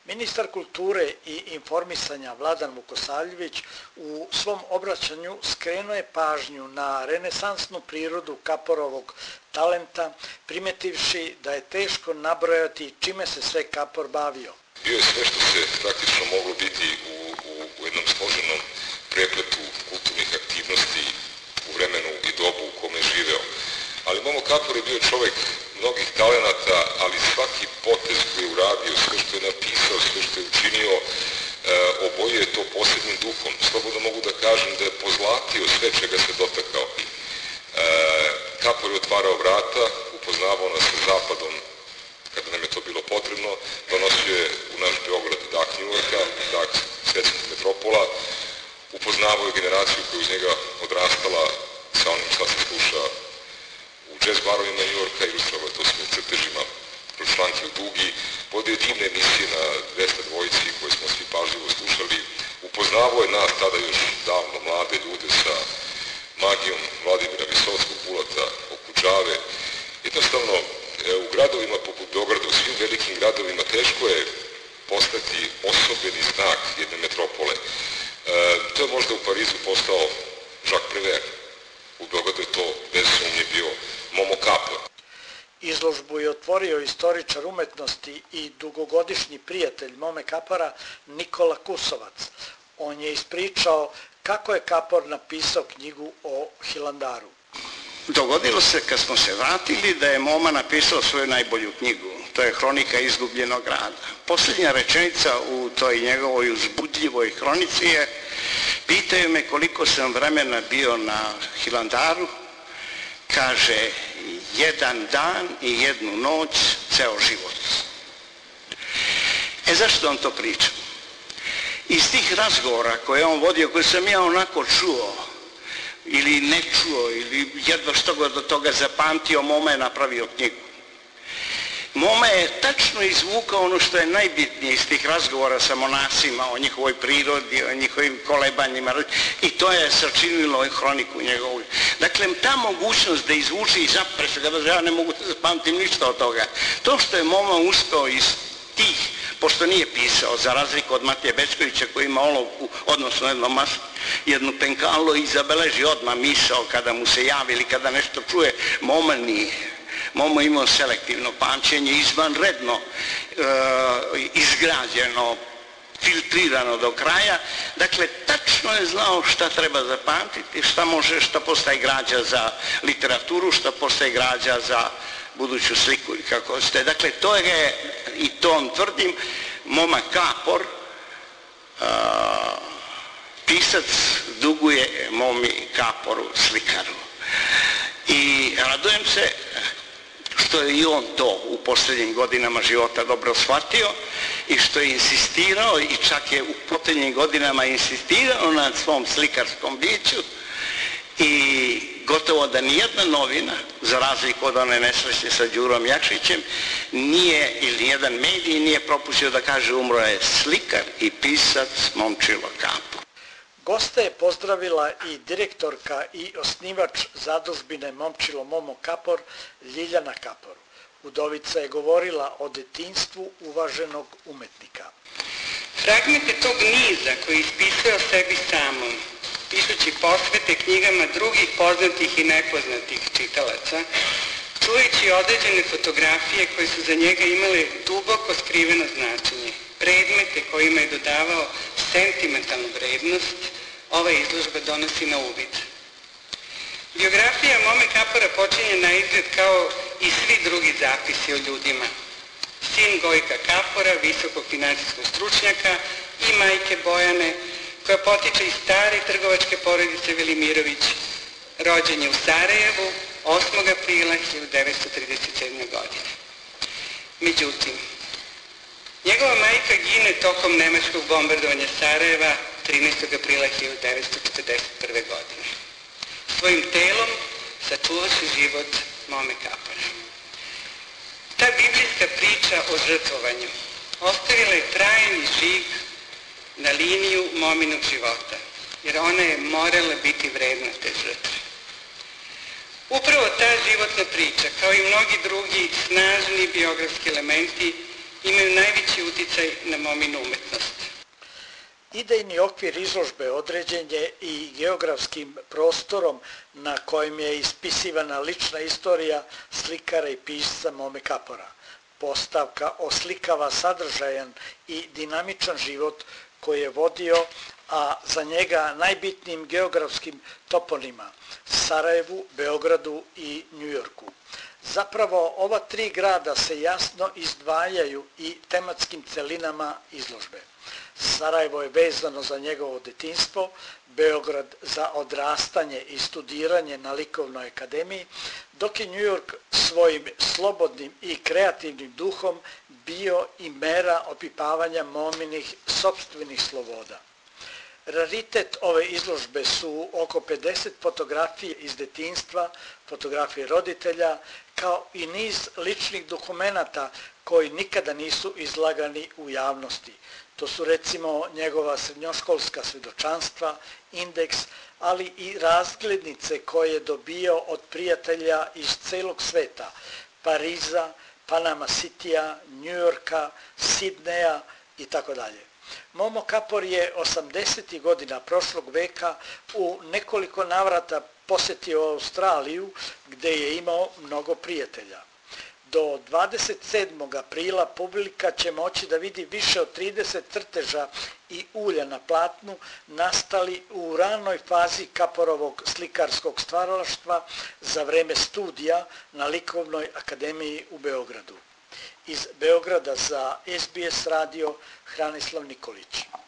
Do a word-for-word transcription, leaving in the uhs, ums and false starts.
Ministar kulture i informisanja Vladan Vukosavljević u svom obraćanju skrenuo je pažnju na renesansnu prirodu Kaporovog talenta, primetivši da je teško nabrojati čime se sve Kapor bavio. Bio je sve što se praktično moglo biti u, u, u jednom složenom prepletu kulturnih aktivnosti u vremenu i dobu u kome je živeo. Ali Momo Kapor je bio čovjek mnogih talenata, ali svaki potez koji je uradio, sve što je napisao, sve što je učinio, e, obojio je to posebnim duhom. Slobodno mogu da kažem da je pozlatio sve čega se dotakao. E, Kapor je otvarao vrata, upoznavao nas sa zapadom kada nam je to bilo potrebno, donosio je u naš Beograd dah Njujorka, dah svetskih metropola, upoznavao je generaciju koja uz njega odrastala sa onim šta se sluša u džez barovima Njujorka, ilustrovao je to svojim crtežima kroz članke u Dugi, vodio je divne emisije na dvesta dvojici koje smo svi pažljivo slušali, upoznavao je nas tada još davno mlade ljude sa magijom Vladimira Visotskog, Bulata, Okučave. Jednostavno, u gradovima poput Beograda, u svim velikim gradovima, teško je postati osobeni znak jedne metropole. E, to je možda u Parizu postao Jacques Prévert. U Beogradu je to bez sumnje bio Momo Kapor. Izložbu je otvorio istoričar umetnosti i dugogodišnji prijatelj Mome Kapora Nikola Kusovac. On je ispričao kako je Kapor napisao knjigu o Hilandaru. Dogodilo se kad smo se vratili da je Moma napisao svoju najbolju knjigu. To je Hronika izgubljenog grada. Posljednja rečenica u toj njegovoj uzbudljivoj hronici je: pitaju me koliko sam vremena bio na Hilandaru. Kaže, jedan dan i jednu noć, ceo život. E zašto vam to pričam? Iz tih razgovora koje on vodio, koje sam ja onako čuo, ili ne čuo, ili jedva što ga do toga zapamtio, Moma je napravio knjigu. Moma je tačno izvukao ono što je najbitnije iz tih razgovora sa monasima o njihovoj prirodi, o njihovim kolebanjima, i to je sačinilo hroniku njegovu. Dakle, ta mogućnost da izvuči i zapreše, kada ja ne mogu da zapamtim ništa od toga, to što je Moma uspeo iz tih, pošto nije pisao, za razliku od Matije Bečkovića koji ima olovku, odnosno jedno mas, jednu penkalo i zabeleži odmah misao kada mu se javi ili kada nešto čuje, Moma nije. Momo imao selektivno pamćenje, izvanredno e, izgrađeno, filtrirano do kraja. Dakle, tačno je znao šta treba zapamtiti, šta može, šta postaje građa za literaturu, šta postaje građa za buduću sliku ili kako ste. Dakle, to je, i to on tvrdim, Moma Kapor, a, pisac duguje Momi Kaporu, slikaru. I radujem se što je i on to u posljednjim godinama života dobro shvatio i što je insistirao i čak je u posljednjim godinama insistirao na svom slikarskom biću i gotovo da nijedna novina, za razliku od one nesrećne sa Đurom Jakšićem, nije, ili nijedan medij nije propustio da kaže umro je slikar i pisac Momčilo Kapor. Goste je pozdravila i direktorka i osnivač zadužbine Momčilo Momo Kapor Ljiljana Kapor. Udovica je govorila o detinjstvu uvaženog umetnika. Fragmente tog niza koji je ispisao sebi samom, pišući posvete knjigama drugih poznatih i nepoznatih čitalaca, čujući određene fotografije koje su za njega imale duboko skriveno značenje, predmete kojima je dodavao sentimentalnu vrednost, ova izložba donosi na uvid. Biografija Mome Kapora počinje na izgled kao i svi drugi zapisi o ljudima. Sin Gojka Kapora, visokog finansijskog stručnjaka, i majke Bojane, koja potiče iz stare trgovačke porodice Velimirović, rođen je u Sarajevu osmog aprila hiljadu devetsto trideset sedme. godine. Međutim, njegova majka gine tokom nemačkog bombardovanja Sarajeva trinaestog aprila hiljadu devetsto četrdeset prve. godine. Svojim telom sačuvaše život Mome Kapora. Ta biblijska priča o žrtvovanju ostavila je trajni žig na liniju Mominog života, jer ona je morala biti vredna te žrtve. Upravo ta životna priča, kao i mnogi drugi snažni biografski elementi, imaju najveći uticaj na mominu umetnost. Idejni okvir izložbe određen je i geografskim prostorom na kojem je ispisivana lična istorija slikara i pisca Mome Kapora. Postavka oslikava sadržajan i dinamičan život koji je vodio, a za njega najbitnijim geografskim toponima Sarajevu, Beogradu i Njujorku. Zapravo ova tri grada se jasno izdvajaju i tematskim celinama izložbe. Sarajevo je vezano za njegovo detinjstvo, Beograd za odrastanje i studiranje na Likovnoj akademiji, dok je Njujork svojim slobodnim i kreativnim duhom bio i mera opipavanja mominih sopstvenih sloboda. Raritet ove izložbe su oko pedeset fotografije iz detinjstva, fotografije roditelja, kao i niz ličnih dokumenata koji nikada nisu izlagani u javnosti. To su recimo njegova srednjoškolska svjedočanstva, indeks, ali i razglednice koje je dobio od prijatelja iz celog sveta, Pariza, Panama Citya, Njujorka, Sidneja i tako dalje. Momo Kapor je osamdesetih godina prošlog veka u nekoliko navrata posjetio Australiju, gde je imao mnogo prijatelja. Do dvadeset sedmog aprila publika će moći da vidi više od trideset crteža i ulja na platnu nastali u ranoj fazi Kaporovog slikarskog stvaralaštva za vreme studija na Likovnoj akademiji u Beogradu. Iz Beograda za S B S radio Hranislav Nikolić.